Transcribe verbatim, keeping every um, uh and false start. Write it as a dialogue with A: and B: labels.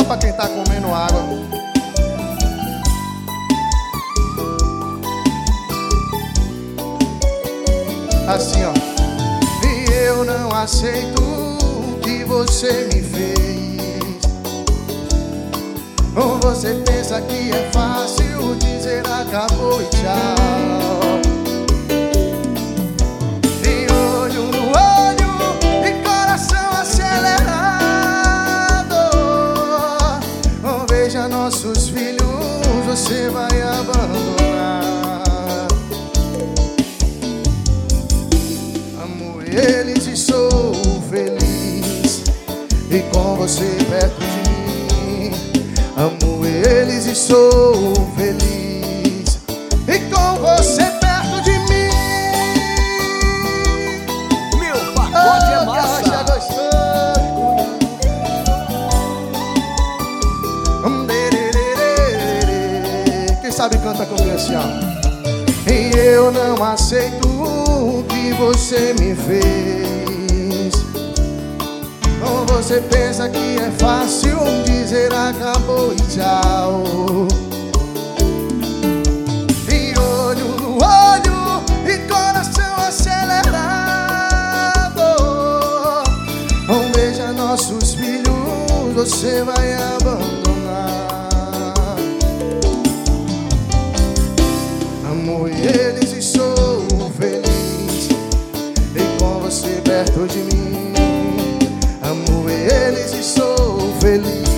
A: pra quem tá comendo água. Assim, ó. E eu não aceito o que você me fez. Ou você pensa que é fácil dizer acabou e tchau. E olho no olho e coração acelerado. Ou veja nossos filhos, você vai abandonar. Amo eles e sou feliz, e com você perto de mim. Amo eles e sou feliz, e com você perto de mim.
B: Meu pacote é
A: Oh,
B: massa.
A: caixa gostoso. Hum, dererê. Quem sabe canta comigo assim, ó. E eu não aceito o que você me fez. Ou você pensa que é fácil dizer acabou e tchau. E olho no olho e coração acelerado. Ou veja nossos filhos, você vai abandonar. Amo eles e sou feliz, e com você perto de mim. Amo eles e sou feliz.